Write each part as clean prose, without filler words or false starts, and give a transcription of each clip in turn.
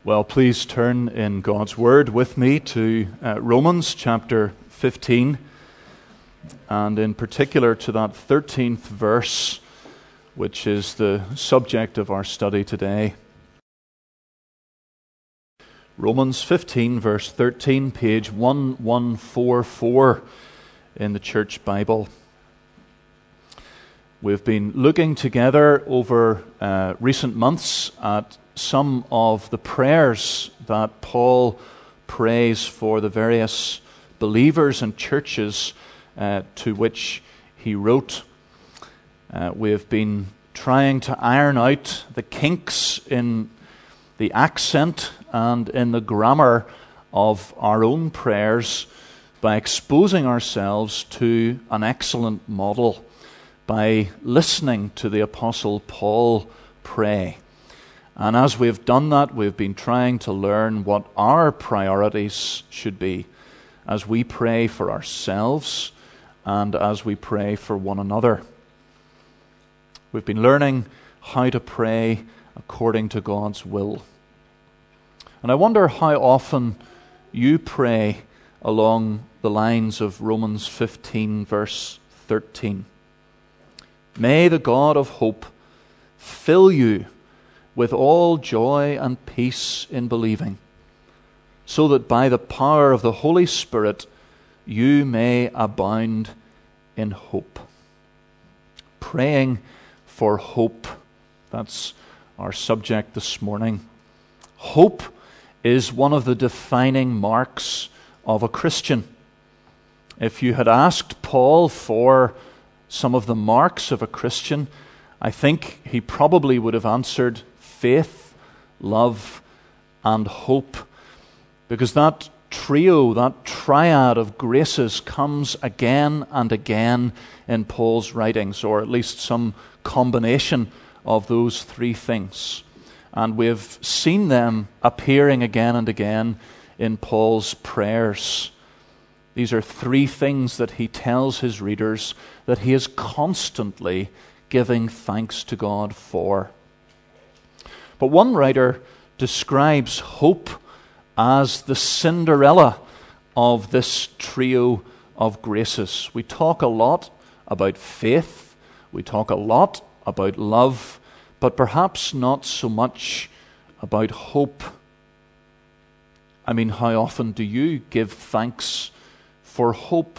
Well, please turn in God's Word with me to Romans chapter 15, and in particular to that 13th verse, which is the subject of our study today. Romans 15, verse 13, page 1144 in the Church Bible. We've been looking together over recent months at some of the prayers that Paul prays for the various believers and churches to which he wrote. We have been trying to iron out the kinks in the accent and in the grammar of our own prayers by exposing ourselves to an excellent model, by listening to the Apostle Paul pray. And as we've done that, we've been trying to learn what our priorities should be as we pray for ourselves and as we pray for one another. We've been learning how to pray according to God's will. And I wonder how often you pray along the lines of Romans 15, verse 13. May the God of hope fill you with all joy and peace in believing, so that by the power of the Holy Spirit you may abound in hope. Praying for hope. That's our subject this morning. Hope is one of the defining marks of a Christian. If you had asked Paul for some of the marks of a Christian, I think he probably would have answered faith, love, and hope, because that trio, that triad of graces comes again and again in Paul's writings, or at least some combination of those three things. And we've seen them appearing again and again in Paul's prayers. These are three things that he tells his readers that he is constantly giving thanks to God for. But one writer describes hope as the Cinderella of this trio of graces. We talk a lot about faith, we talk a lot about love, but perhaps not so much about hope. I mean, how often do you give thanks for hope?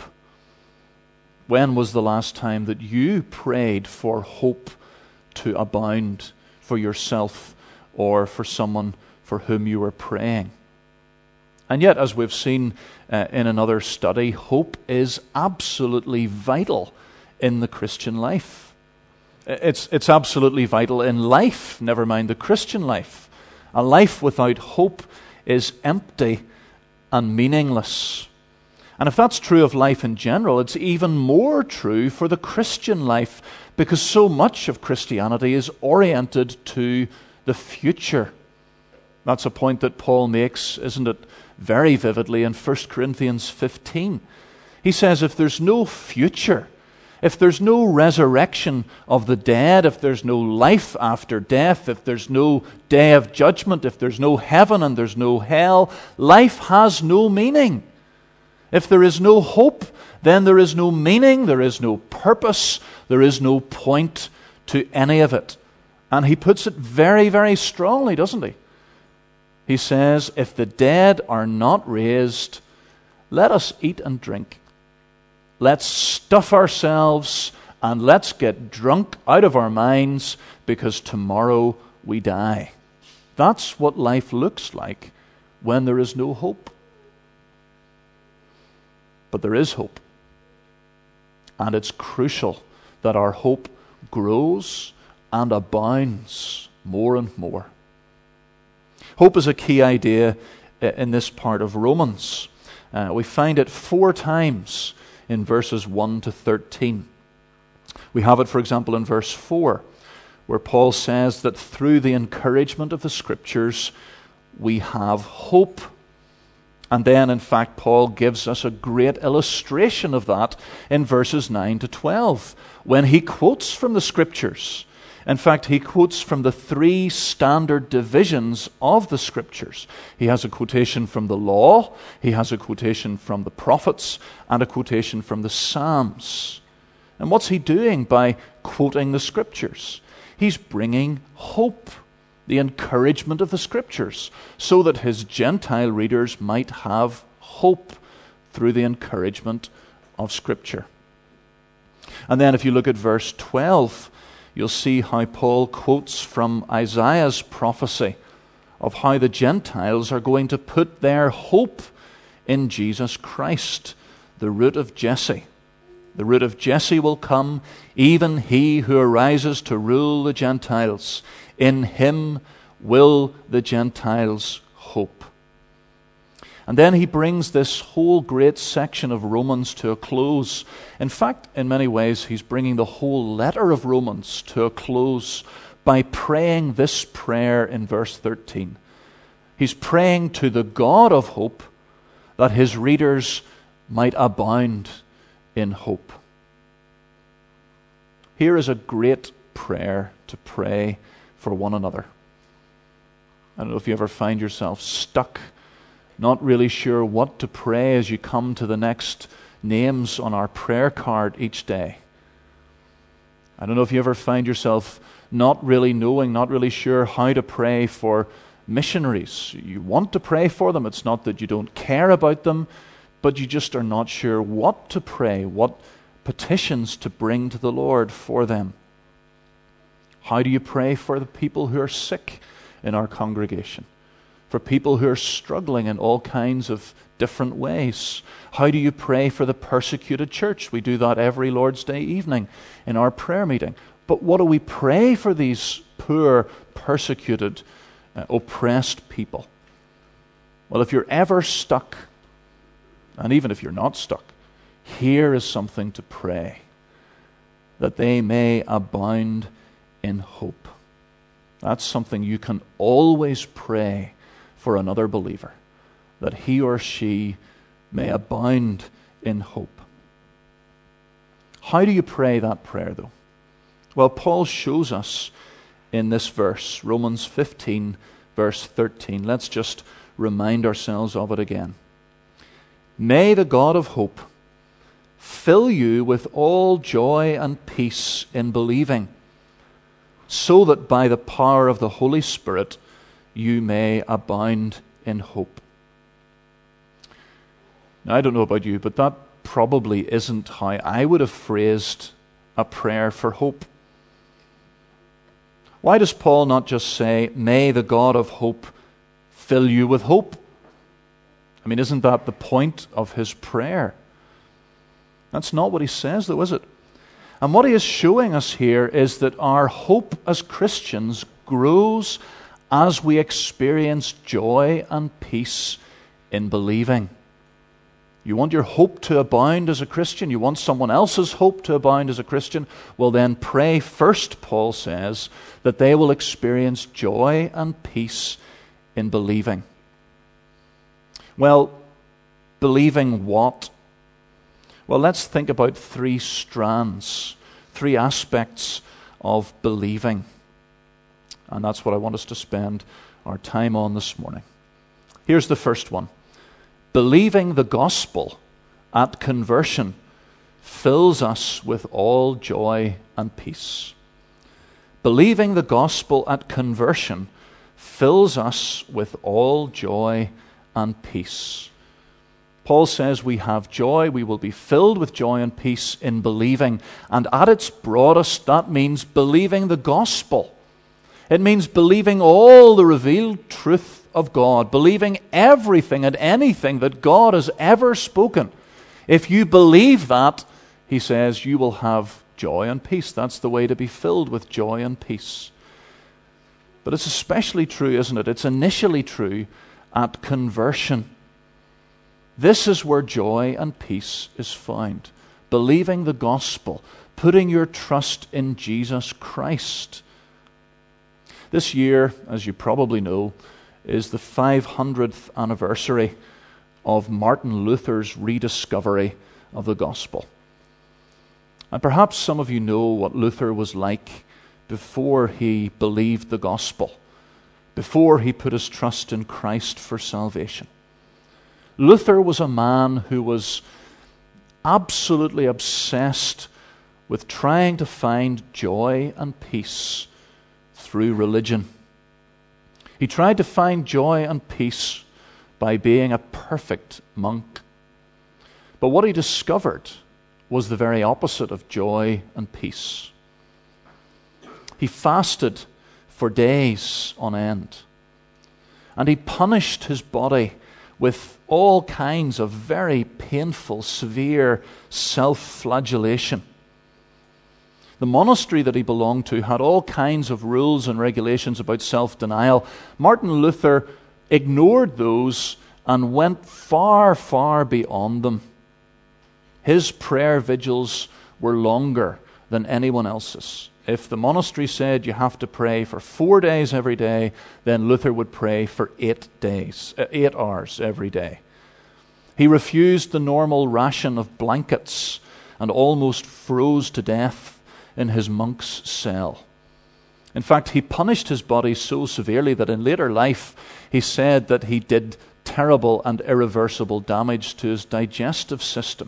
When was the last time that you prayed for hope to abound for yourself or for someone for whom you were praying? And yet, as we've seen in another study, hope is absolutely vital in the Christian life. It's absolutely vital in life, never mind the Christian life. A life without hope is empty and meaningless. And if that's true of life in general, it's even more true for the Christian life, because so much of Christianity is oriented to the future. That's a point that Paul makes, isn't it, very vividly in 1 Corinthians 15. He says if there's no future, if there's no resurrection of the dead, if there's no life after death, if there's no day of judgment, if there's no heaven and there's no hell, life has no meaning. If there is no hope, then there is no meaning, there is no purpose, there is no point to any of it. And he puts it very, very strongly, doesn't he? He says, if the dead are not raised, let us eat and drink. Let's stuff ourselves and let's get drunk out of our minds, because tomorrow we die. That's what life looks like when there is no hope. But there is hope. And it's crucial that our hope grows and abounds more and more. Hope is a key idea in this part of Romans. We find it 4 times in verses 1 to 13. We have it, for example, in verse 4, where Paul says that through the encouragement of the Scriptures, we have hope. And then, in fact, Paul gives us a great illustration of that in verses 9 to 12, when he quotes from the Scriptures In fact, he quotes from the three standard divisions of the Scriptures. He has a quotation from the law, he has a quotation from the prophets, and a quotation from the Psalms. And what's he doing by quoting the Scriptures? He's bringing hope, the encouragement of the Scriptures, so that his Gentile readers might have hope through the encouragement of Scripture. And then if you look at verse 12, you'll see how Paul quotes from Isaiah's prophecy of how the Gentiles are going to put their hope in Jesus Christ, the root of Jesse. The root of Jesse will come, even he who arises to rule the Gentiles. In him will the Gentiles hope. And then he brings this whole great section of Romans to a close. In fact, in many ways, he's bringing the whole letter of Romans to a close by praying this prayer in verse 13. He's praying to the God of hope that his readers might abound in hope. Here is a great prayer to pray for one another. I don't know if you ever find yourself stuck, not really sure what to pray as you come to the next names on our prayer card each day. I don't know if you ever find yourself not really knowing, not really sure how to pray for missionaries. You want to pray for them. It's not that you don't care about them, but you just are not sure what to pray, what petitions to bring to the Lord for them. How do you pray for the people who are sick in our congregation? For people who are struggling in all kinds of different ways? How do you pray for the persecuted church? We do that every Lord's Day evening in our prayer meeting. But what do we pray for these poor, persecuted, oppressed people? Well, if you're ever stuck, and even if you're not stuck, here is something to pray, that they may abound in hope. That's something you can always pray for another believer, that he or she may abound in hope. How do you pray that prayer, though? Well, Paul shows us in this verse, Romans 15, verse 13. Let's just remind ourselves of it again. May the God of hope fill you with all joy and peace in believing, so that by the power of the Holy Spirit you may abound in hope. Now, I don't know about you, but that probably isn't how I would have phrased a prayer for hope. Why does Paul not just say, may the God of hope fill you with hope? I mean, isn't that the point of his prayer? That's not what he says, though, is it? And what he is showing us here is that our hope as Christians grows as we experience joy and peace in believing. You want your hope to abound as a Christian? You want someone else's hope to abound as a Christian? Well, then pray first, Paul says, that they will experience joy and peace in believing. Well, believing what? Well, let's think about three strands, three aspects of believing. And that's what I want us to spend our time on this morning. Here's the first one. Believing the gospel at conversion fills us with all joy and peace. Believing the gospel at conversion fills us with all joy and peace. Paul says we have joy, we will be filled with joy and peace in believing. And at its broadest, that means believing the gospel. It means believing all the revealed truth of God, believing everything and anything that God has ever spoken. If you believe that, he says, you will have joy and peace. That's the way to be filled with joy and peace. But it's especially true, isn't it? It's initially true at conversion. This is where joy and peace is found. Believing the gospel, putting your trust in Jesus Christ. This year, as you probably know, is the 500th anniversary of Martin Luther's rediscovery of the gospel. And perhaps some of you know what Luther was like before he believed the gospel, before he put his trust in Christ for salvation. Luther was a man who was absolutely obsessed with trying to find joy and peace through religion. He tried to find joy and peace by being a perfect monk. But what he discovered was the very opposite of joy and peace. He fasted for days on end, and he punished his body with all kinds of very painful, severe self-flagellation. The monastery that he belonged to had all kinds of rules and regulations about self-denial. Martin Luther ignored those and went far, far beyond them. His prayer vigils were longer than anyone else's. If the monastery said you have to pray for 4 days every day, then Luther would pray for 8 hours every day. He refused the normal ration of blankets and almost froze to death in his monk's cell. In fact, he punished his body so severely that in later life he said that he did terrible and irreversible damage to his digestive system.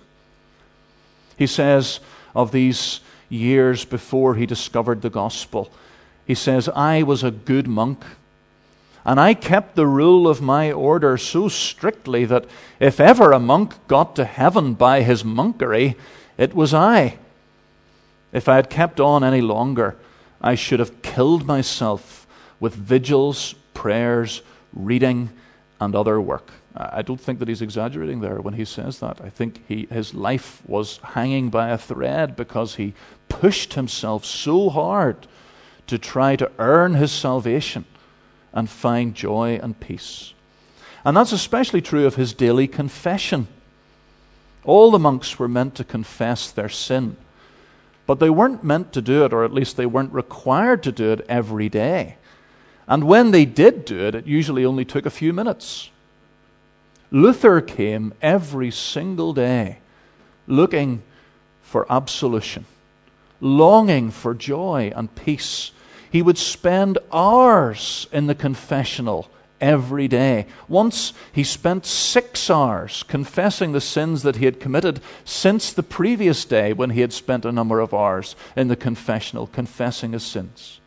He says of these years before he discovered the gospel, he says, "I was a good monk, and I kept the rule of my order so strictly that if ever a monk got to heaven by his monkery, it was I. If I had kept on any longer, I should have killed myself with vigils, prayers, reading, and other work." I don't think that he's exaggerating there when he says that. I think his life was hanging by a thread because he pushed himself so hard to try to earn his salvation and find joy and peace. And that's especially true of his daily confession. All the monks were meant to confess their sin, but they weren't meant to do it, or at least they weren't required to do it every day. And when they did do it, it usually only took a few minutes. Luther came every single day looking for absolution, longing for joy and peace. He would spend hours in the confessional every day. Once he spent 6 hours confessing the sins that he had committed since the previous day, when he had spent a number of hours in the confessional confessing his sins.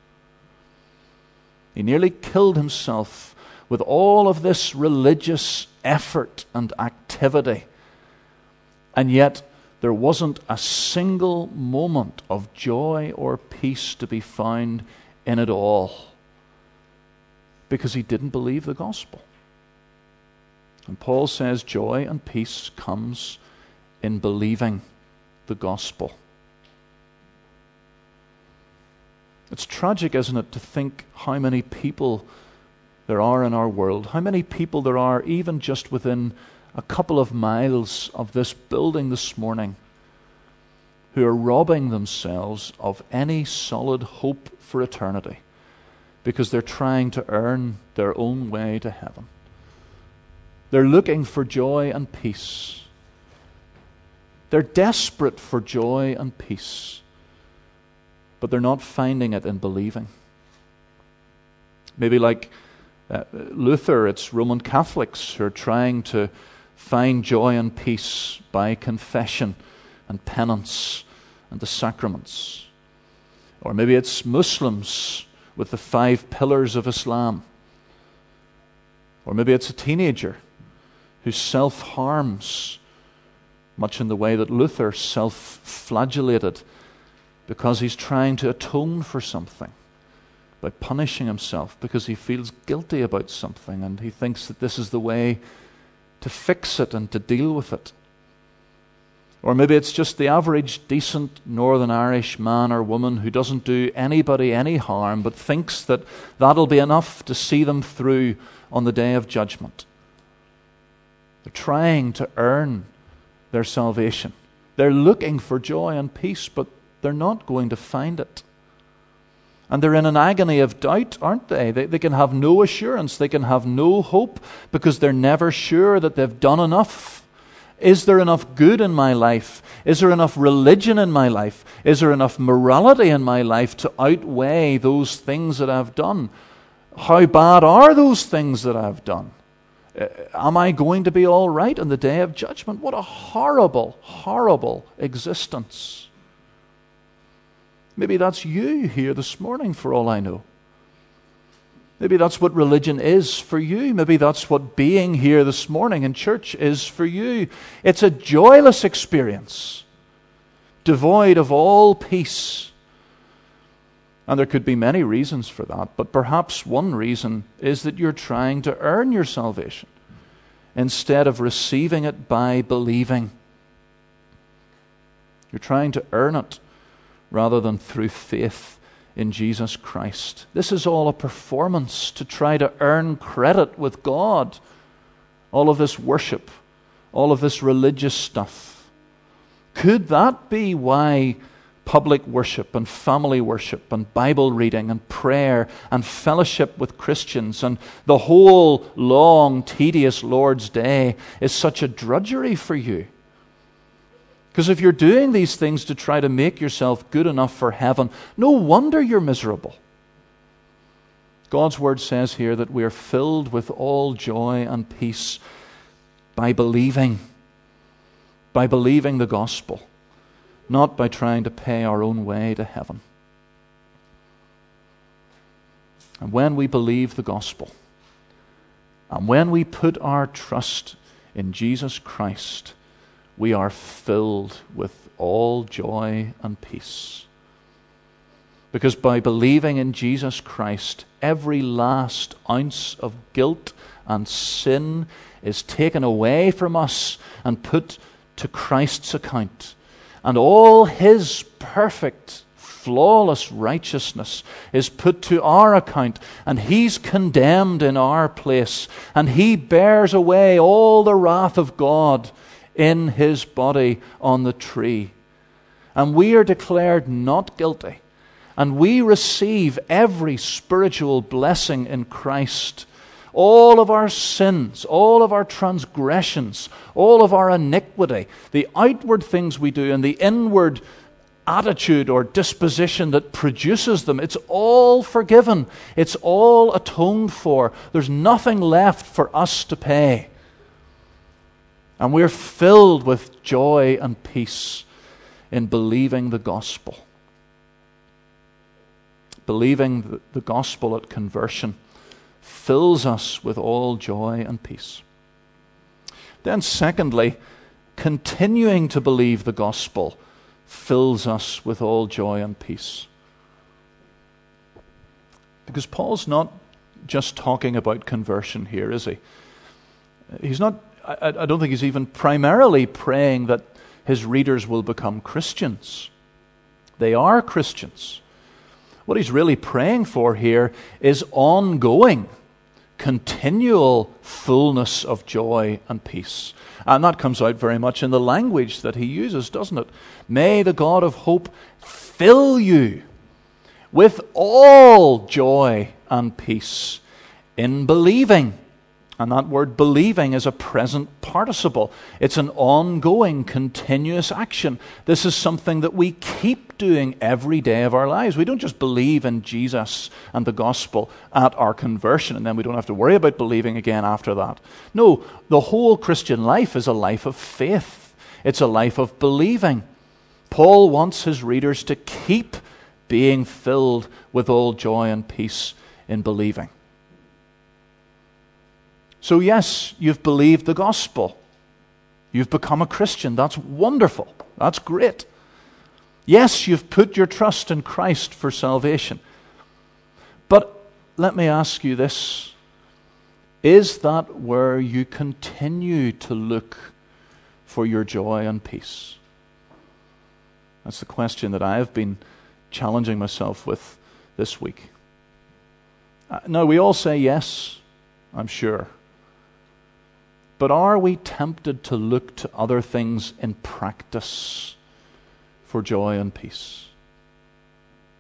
He nearly killed himself with all of this religious effort and activity. And yet there wasn't a single moment of joy or peace to be found in it all, because he didn't believe the gospel. And Paul says joy and peace comes in believing the gospel. It's tragic, isn't it, to think how many people there are in our world, how many people there are even just within a couple of miles of this building this morning who are robbing themselves of any solid hope for eternity because they're trying to earn their own way to heaven. They're looking for joy and peace. They're desperate for joy and peace, but they're not finding it in believing. Maybe like Luther, it's Roman Catholics who are trying to find joy and peace by confession and penance and the sacraments. Or maybe it's Muslims with the 5 pillars of Islam. Or maybe it's a teenager who self-harms, much in the way that Luther self-flagellated, because he's trying to atone for something by punishing himself because he feels guilty about something and he thinks that this is the way to fix it and to deal with it. Or maybe it's just the average decent Northern Irish man or woman who doesn't do anybody any harm but thinks that that'll be enough to see them through on the day of judgment. They're trying to earn their salvation. They're looking for joy and peace, but they're not going to find it. And they're in an agony of doubt, aren't they? They can have no assurance. They can have no hope because they're never sure that they've done enough Is there enough good in my life? Is there enough religion in my life? Is there enough morality in my life to outweigh those things that I've done? How bad are those things that I've done? Am I going to be all right on the day of judgment? What a horrible, horrible existence. Maybe that's you here this morning, for all I know. Maybe that's what religion is for you. Maybe that's what being here this morning in church is for you. It's a joyless experience, devoid of all peace. And there could be many reasons for that, but perhaps one reason is that you're trying to earn your salvation instead of receiving it by believing. You're trying to earn it rather than through faith in Jesus Christ. This is all a performance to try to earn credit with God. All of this worship, all of this religious stuff. Could that be why public worship and family worship and Bible reading and prayer and fellowship with Christians and the whole long, tedious Lord's Day is such a drudgery for you? Because if you're doing these things to try to make yourself good enough for heaven, no wonder you're miserable. God's word says here that we are filled with all joy and peace by believing the gospel, not by trying to pay our own way to heaven. And when we believe the gospel, and when we put our trust in Jesus Christ, we are filled with all joy and peace. Because by believing in Jesus Christ, every last ounce of guilt and sin is taken away from us and put to Christ's account. And all His perfect, flawless righteousness is put to our account, and He's condemned in our place, and He bears away all the wrath of God in His body on the tree. And we are declared not guilty. And we receive every spiritual blessing in Christ. All of our sins, all of our transgressions, all of our iniquity, the outward things we do and the inward attitude or disposition that produces them, it's all forgiven. It's all atoned for. There's nothing left for us to pay. And we're filled with joy and peace in believing the gospel. Believing the gospel at conversion fills us with all joy and peace. Then secondly, continuing to believe the gospel fills us with all joy and peace. Because Paul's not just talking about conversion here, is he? He's not. I don't think he's even primarily praying that his readers will become Christians. They are Christians. What he's really praying for here is ongoing, continual fullness of joy and peace. And that comes out very much in the language that he uses, doesn't it? May the God of hope fill you with all joy and peace in believing. And that word believing is a present participle. It's an ongoing, continuous action. This is something that we keep doing every day of our lives. We don't just believe in Jesus and the gospel at our conversion and then we don't have to worry about believing again after that. No, the whole Christian life is a life of faith. It's a life of believing. Paul wants his readers to keep being filled with all joy and peace in believing. So yes, you've believed the gospel. You've become a Christian. That's wonderful. That's great. Yes, you've put your trust in Christ for salvation. But let me ask you this. Is that where you continue to look for your joy and peace? That's the question that I have been challenging myself with this week. Now, we all say yes, I'm sure. But are we tempted to look to other things in practice for joy and peace?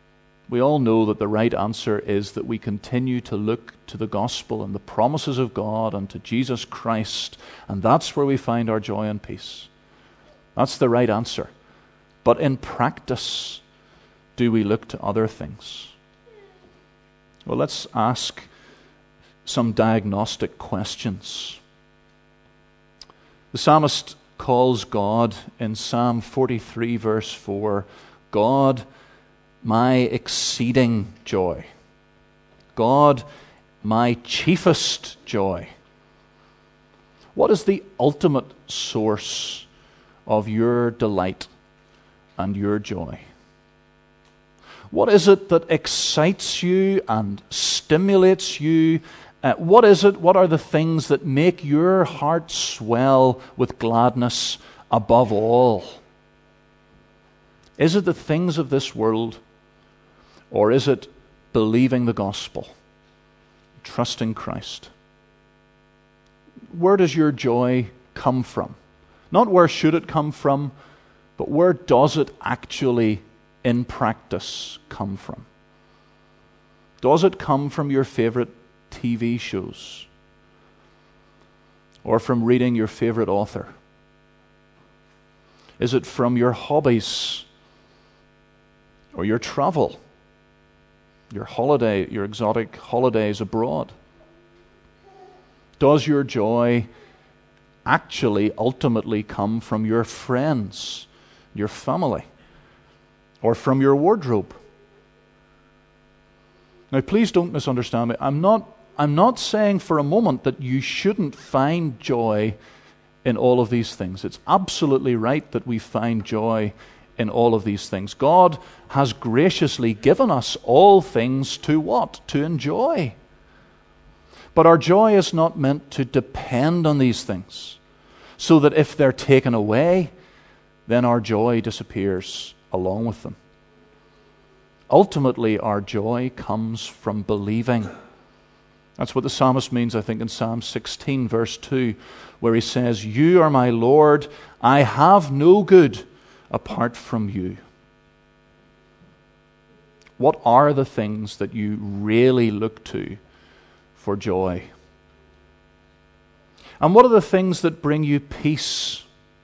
We all know that the right answer is that we continue to look to the gospel and the promises of God and to Jesus Christ, and that's where we find our joy and peace. That's the right answer. But in practice, do we look to other things? Well, let's ask some diagnostic questions. The psalmist calls God in Psalm 43 verse 4, God, my exceeding joy. God, my chiefest joy. What is the ultimate source of your delight and your joy? What is it that excites you and stimulates you? What are the things that make your heart swell with gladness above all? Is it the things of this world, or is it believing the gospel, trusting Christ? Where does your joy come from? Not where should it come from, but where does it actually, in practice, come from? Does it come from your favorite TV shows? Or from reading your favorite author? Is it from your hobbies? Or your travel? Your holiday, your exotic holidays abroad? Does your joy actually ultimately come from your friends, your family, or from your wardrobe? Now, please don't misunderstand me. I'm not saying for a moment that you shouldn't find joy in all of these things. It's absolutely right that we find joy in all of these things. God has graciously given us all things to what? To enjoy. But our joy is not meant to depend on these things, so that if they're taken away, then our joy disappears along with them. Ultimately, our joy comes from believing. That's what the psalmist means, I think, in Psalm 16, verse 2, where he says, You are my Lord, I have no good apart from you. What are the things that you really look to for joy? And what are the things that bring you peace?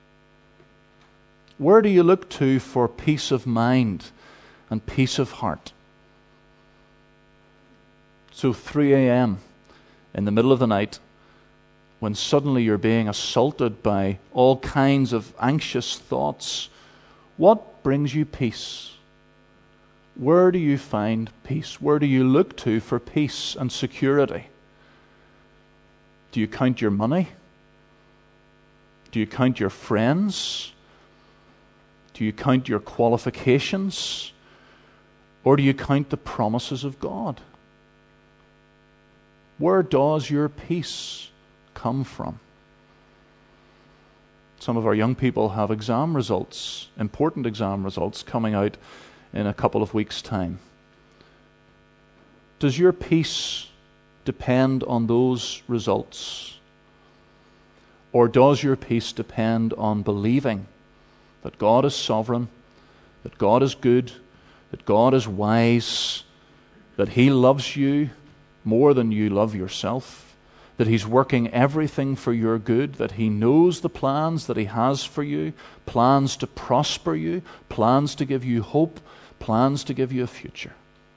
Where do you look to for peace of mind and peace of heart? So 3 a.m. in the middle of the night, when suddenly you're being assaulted by all kinds of anxious thoughts, what brings you peace? Where do you find peace? Where do you look to for peace and security? Do you count your money? Do you count your friends? Do you count your qualifications? Or do you count the promises of God? Where does your peace come from? Some of our young people have exam results, important exam results, coming out in a couple of weeks' time. Does your peace depend on those results? Or does your peace depend on believing that God is sovereign, that God is good, that God is wise, that He loves you more than you love yourself, that He's working everything for your good, that He knows the plans that He has for you, plans to prosper you, plans to give you hope, plans to give you a future?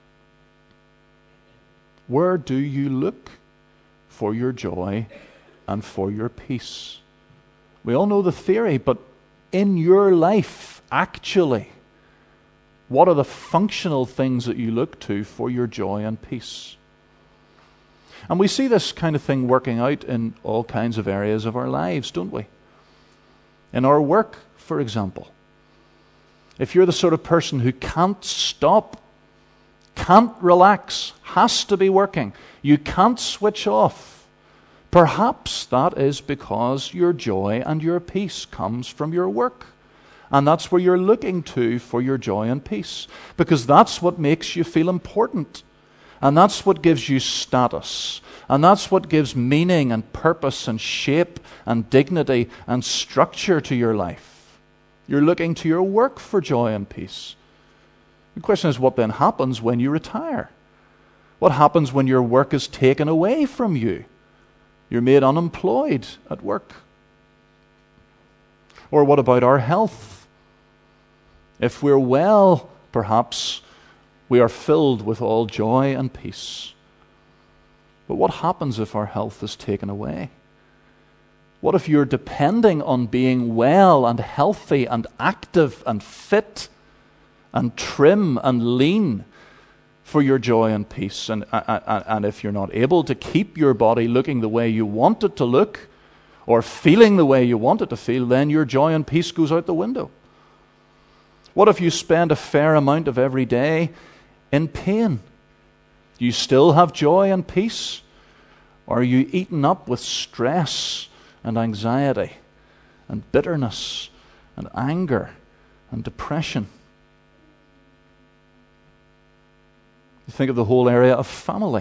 Where do you look for your joy and for your peace? We all know the theory, but in your life, actually, what are the functional things that you look to for your joy and peace? And we see this kind of thing working out in all kinds of areas of our lives, don't we? In our work, for example. If you're the sort of person who can't stop, can't relax, has to be working, you can't switch off, perhaps that is because your joy and your peace comes from your work. And that's where you're looking to for your joy and peace, because that's what makes you feel important. And that's what gives you status. And that's what gives meaning and purpose and shape and dignity and structure to your life. You're looking to your work for joy and peace. The question is, what then happens when you retire? What happens when your work is taken away from you? You're made unemployed at work. Or what about our health? If we're well, perhaps we are filled with all joy and peace. But what happens if our health is taken away? What if you're depending on being well and healthy and active and fit and trim and lean for your joy and peace? And if you're not able to keep your body looking the way you want it to look or feeling the way you want it to feel, then your joy and peace goes out the window. What if you spend a fair amount of every day in pain? Do you still have joy and peace? Or are you eaten up with stress and anxiety and bitterness and anger and depression? You think of the whole area of family.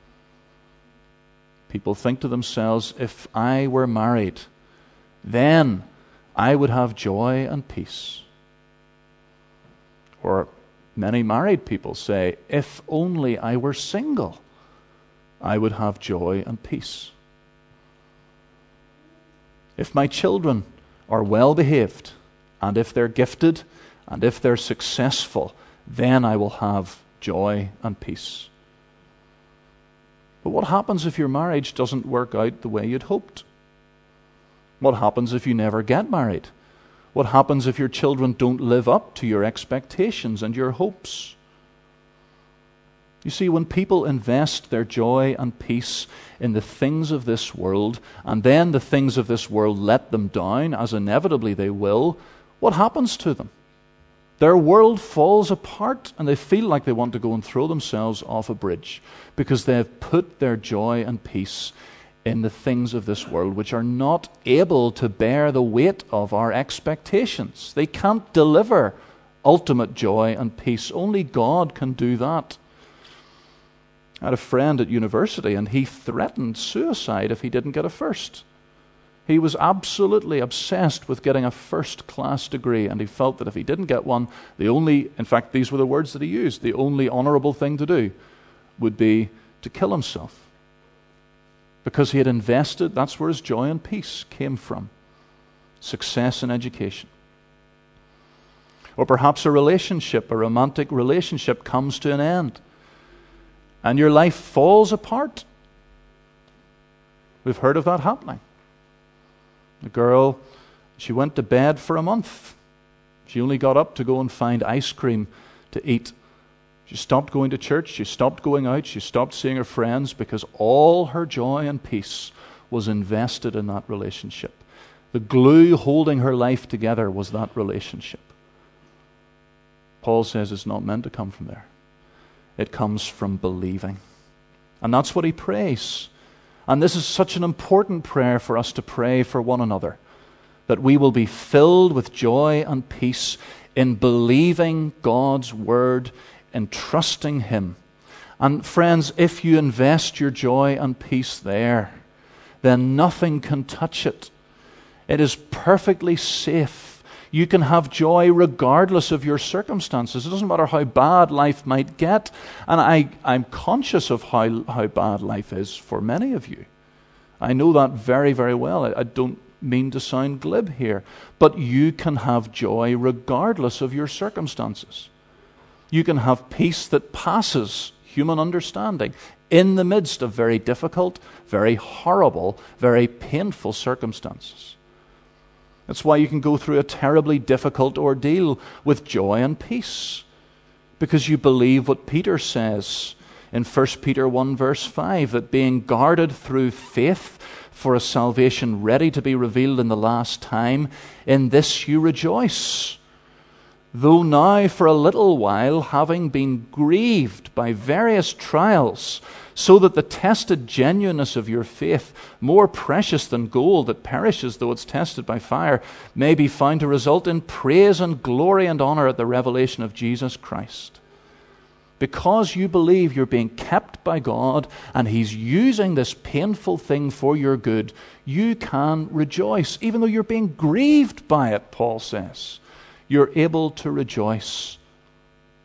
People think to themselves, if I were married, then I would have joy and peace. Or many married people say, if only I were single, I would have joy and peace. If my children are well behaved, and if they're gifted, and if they're successful, then I will have joy and peace. But what happens if your marriage doesn't work out the way you'd hoped? What happens if you never get married? What happens if your children don't live up to your expectations and your hopes? You see, when people invest their joy and peace in the things of this world, and then the things of this world let them down, as inevitably they will, what happens to them? Their world falls apart, and they feel like they want to go and throw themselves off a bridge because they have put their joy and peace in the things of this world, which are not able to bear the weight of our expectations. They can't deliver ultimate joy and peace. Only God can do that. I had a friend at university, and he threatened suicide if he didn't get a first. He was absolutely obsessed with getting a first-class degree, and he felt that if he didn't get one, in fact, these were the words that he used, the only honorable thing to do would be to kill himself. Because he had invested, that's where his joy and peace came from. Success in education. Or perhaps a romantic relationship comes to an end, and your life falls apart. We've heard of that happening. The girl, she went to bed for a month. She only got up to go and find ice cream to eat. She stopped going to church. She stopped going out. She stopped seeing her friends because all her joy and peace was invested in that relationship. The glue holding her life together was that relationship. Paul says it's not meant to come from there. It comes from believing. And that's what he prays. And this is such an important prayer for us to pray for one another, that we will be filled with joy and peace in believing God's word and trusting him. And friends, if you invest your joy and peace there, then nothing can touch it. It is perfectly safe. You can have joy regardless of your circumstances. It doesn't matter how bad life might get. And I'm conscious of how bad life is for many of you. I know that very, very well. I don't mean to sound glib here. But you can have joy regardless of your circumstances. You can have peace that passes human understanding in the midst of very difficult, very horrible, very painful circumstances. That's why you can go through a terribly difficult ordeal with joy and peace, because you believe what Peter says in 1 Peter 1 verse 5, that being guarded through faith for a salvation ready to be revealed in the last time, in this you rejoice. Though now for a little while, having been grieved by various trials, so that the tested genuineness of your faith, more precious than gold that perishes though it's tested by fire, may be found to result in praise and glory and honor at the revelation of Jesus Christ. Because you believe you're being kept by God and he's using this painful thing for your good, you can rejoice, even though you're being grieved by it, Paul says. You're able to rejoice.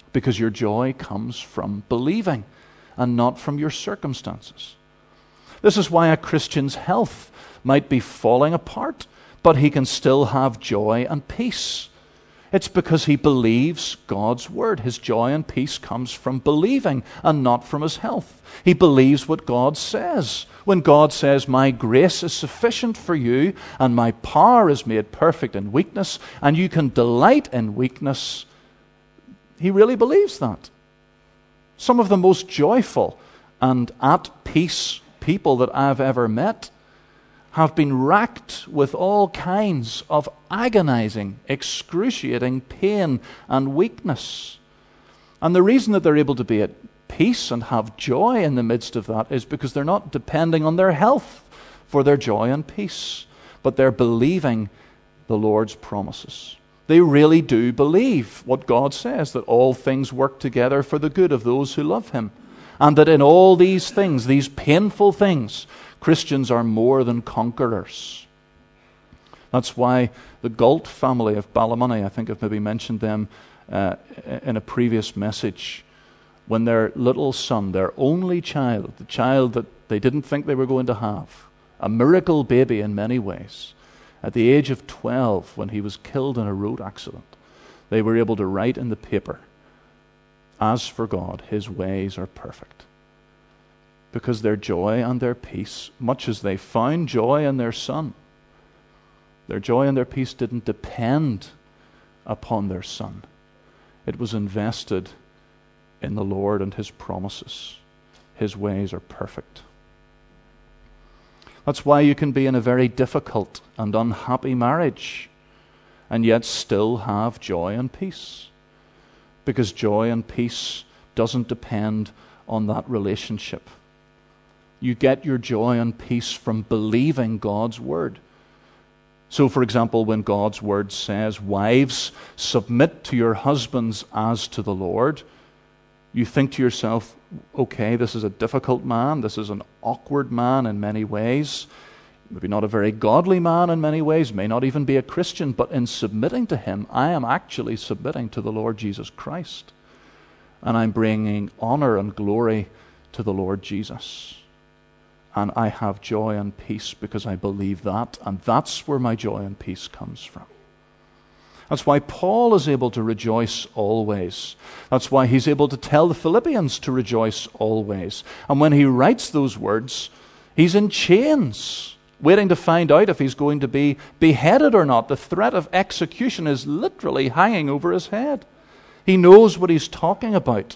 because your joy comes from believing and not from your circumstances. This is why a Christian's health might be falling apart, but he can still have joy and peace. It's because he believes God's word. His joy and peace comes from believing and not from his health. He believes what God says. When God says, "My grace is sufficient for you, and my power is made perfect in weakness, and you can delight in weakness," he really believes that. Some of the most joyful and at peace people that I've ever met have been racked with all kinds of agonizing, excruciating pain and weakness. And the reason that they're able to be at peace and have joy in the midst of that is because they're not depending on their health for their joy and peace, but they're believing the Lord's promises. They really do believe what God says, that all things work together for the good of those who love Him, and that in all these things, these painful things, Christians are more than conquerors. That's why the Galt family of Ballymoney, I think I've maybe mentioned them in a previous message, when their little son, their only child, the child that they didn't think they were going to have, a miracle baby in many ways, at the age of 12, when he was killed in a road accident, they were able to write in the paper, "As for God, His ways are perfect." Because their joy and their peace, much as they found joy in their son, their joy and their peace didn't depend upon their son. It was invested in the Lord and His promises. His ways are perfect. That's why you can be in a very difficult and unhappy marriage and yet still have joy and peace. Because joy and peace doesn't depend on that relationship. You get your joy and peace from believing God's word. So, for example, when God's word says, "Wives, submit to your husbands as to the Lord," you think to yourself, okay, this is a difficult man, this is an awkward man in many ways, maybe not a very godly man in many ways, may not even be a Christian, but in submitting to him, I am actually submitting to the Lord Jesus Christ. And I'm bringing honor and glory to the Lord Jesus. And I have joy and peace because I believe that, and that's where my joy and peace comes from. That's why Paul is able to rejoice always. That's why he's able to tell the Philippians to rejoice always. And when he writes those words, he's in chains, waiting to find out if he's going to be beheaded or not. The threat of execution is literally hanging over his head. He knows what he's talking about.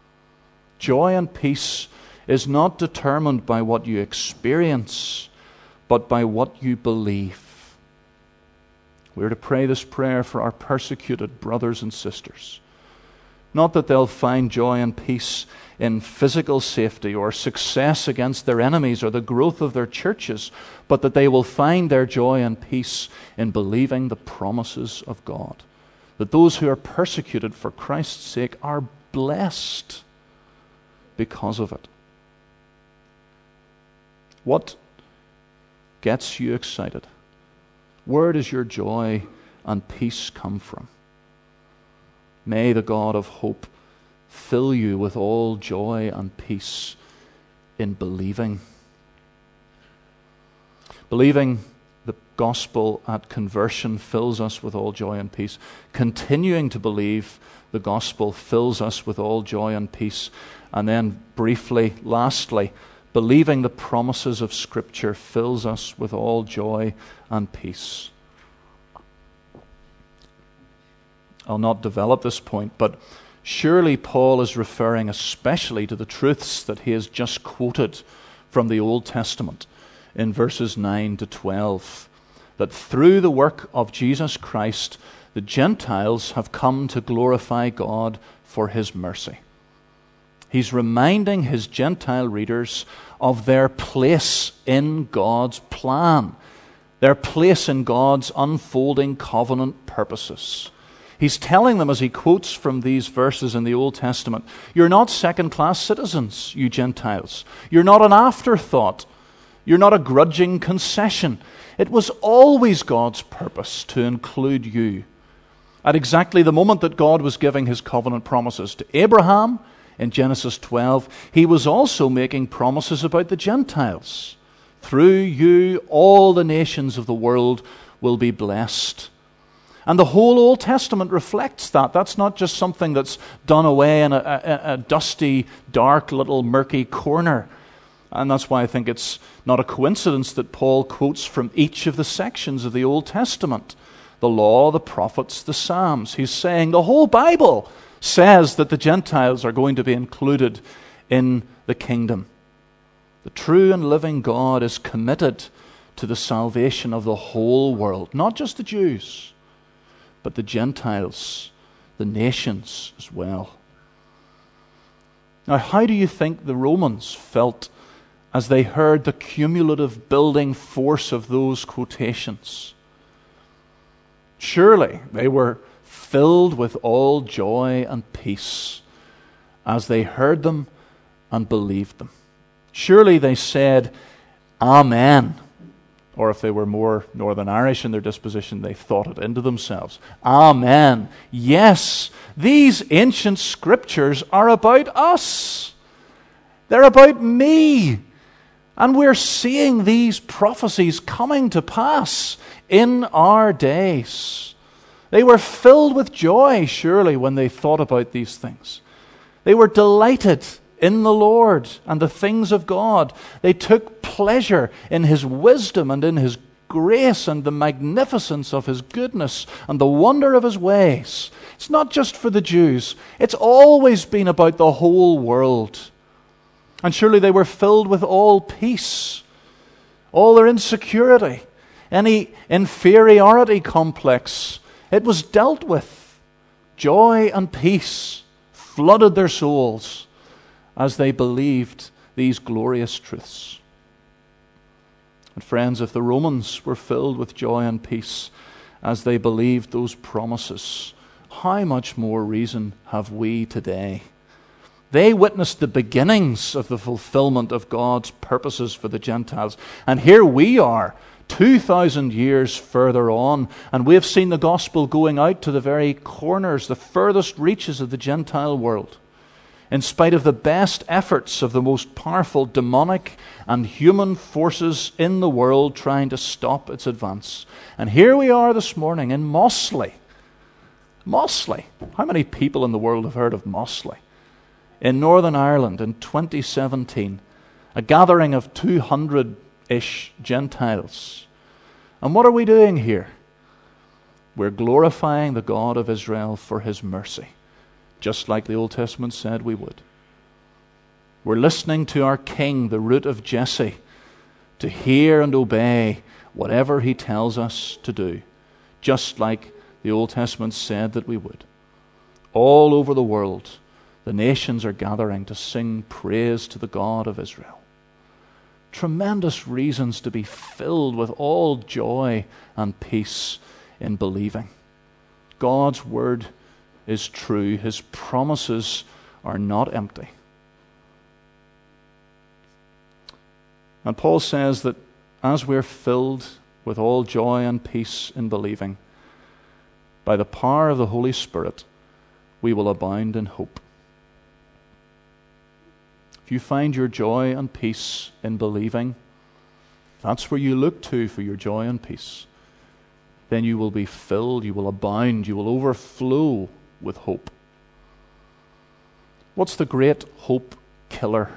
Joy and peace is not determined by what you experience, but by what you believe. We're to pray this prayer for our persecuted brothers and sisters. Not that they'll find joy and peace in physical safety or success against their enemies or the growth of their churches, but that they will find their joy and peace in believing the promises of God. That those who are persecuted for Christ's sake are blessed because of it. What gets you excited? Where does your joy and peace come from? May the God of hope fill you with all joy and peace in believing. Believing the gospel at conversion fills us with all joy and peace. Continuing to believe the gospel fills us with all joy and peace. And then briefly, lastly, believing the promises of Scripture fills us with all joy and peace. I'll not develop this point, but surely Paul is referring especially to the truths that he has just quoted from the Old Testament in verses 9 to 12, that through the work of Jesus Christ, the Gentiles have come to glorify God for His mercy. He's reminding his Gentile readers of their place in God's plan, their place in God's unfolding covenant purposes. He's telling them, as he quotes from these verses in the Old Testament, you're not second-class citizens, you Gentiles. You're not an afterthought. You're not a grudging concession. It was always God's purpose to include you. At exactly the moment that God was giving his covenant promises to Abraham in Genesis 12, he was also making promises about the Gentiles. Through you, all the nations of the world will be blessed. And the whole Old Testament reflects that. That's not just something that's done away in a dusty, dark, little murky corner. And that's why I think it's not a coincidence that Paul quotes from each of the sections of the Old Testament. The law, the prophets, the Psalms. He's saying the whole Bible says that the Gentiles are going to be included in the kingdom. The true and living God is committed to the salvation of the whole world, not just the Jews, but the Gentiles, the nations as well. Now, how do you think the Romans felt as they heard the cumulative building force of those quotations? Surely they were filled with all joy and peace as they heard them and believed them. Surely they said, Amen. Or if they were more Northern Irish in their disposition, they thought it into themselves. Amen. Yes, these ancient scriptures are about us. They're about me. And we're seeing these prophecies coming to pass in our days. They were filled with joy, surely, when they thought about these things. They were delighted in the Lord and the things of God. They took pleasure in his wisdom and in his grace and the magnificence of his goodness and the wonder of his ways. It's not just for the Jews. It's always been about the whole world. And surely they were filled with all peace, all their insecurity, any inferiority complex. It was dealt with. Joy and peace flooded their souls as they believed these glorious truths. And friends, if the Romans were filled with joy and peace as they believed those promises, how much more reason have we today? They witnessed the beginnings of the fulfillment of God's purposes for the Gentiles. And here we are, 2,000 years further on, and we have seen the gospel going out to the very corners, the furthest reaches of the Gentile world. In spite of the best efforts of the most powerful demonic and human forces in the world trying to stop its advance. And here we are this morning in Mossley. Mossley. How many people in the world have heard of Mossley? In Northern Ireland in 2017, a gathering of 200-ish Gentiles. And what are we doing here? We're glorifying the God of Israel for his mercy, just like the Old Testament said we would. We're listening to our King, the root of Jesse, to hear and obey whatever he tells us to do, just like the Old Testament said that we would. All over the world, the nations are gathering to sing praise to the God of Israel. Tremendous reasons to be filled with all joy and peace in believing. God's word is true. His promises are not empty. And Paul says that as we're filled with all joy and peace in believing, by the power of the Holy Spirit, we will abound in hope. If you find your joy and peace in believing, that's where you look to for your joy and peace. Then you will be filled, you will abound, you will overflow with hope. What's the great hope killer?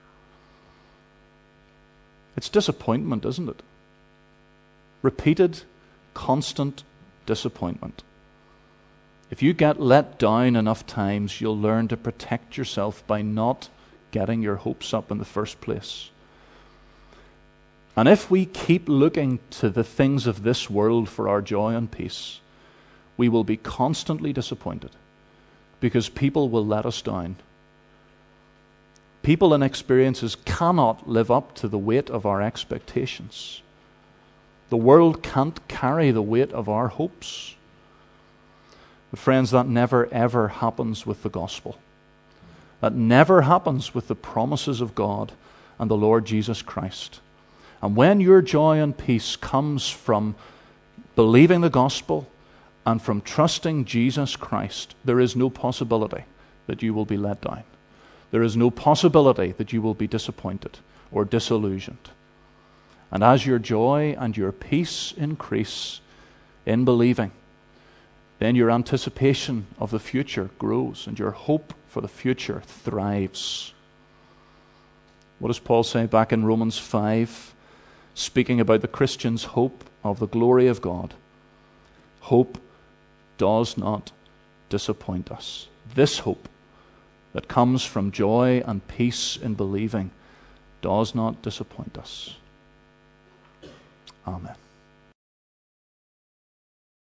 It's disappointment, isn't it? Repeated, constant disappointment. If you get let down enough times, you'll learn to protect yourself by not getting your hopes up in the first place. And if we keep looking to the things of this world for our joy and peace, we will be constantly disappointed because people will let us down. People and experiences cannot live up to the weight of our expectations. The world can't carry the weight of our hopes. But friends, that never ever happens with the gospel. That never happens with the promises of God and the Lord Jesus Christ. And when your joy and peace comes from believing the gospel and from trusting Jesus Christ, there is no possibility that you will be let down. There is no possibility that you will be disappointed or disillusioned. And as your joy and your peace increase in believing, then your anticipation of the future grows and your hope for the future thrives. What does Paul say back in Romans 5, speaking about the Christian's hope of the glory of God? Hope does not disappoint us. This hope that comes from joy and peace in believing does not disappoint us. Amen.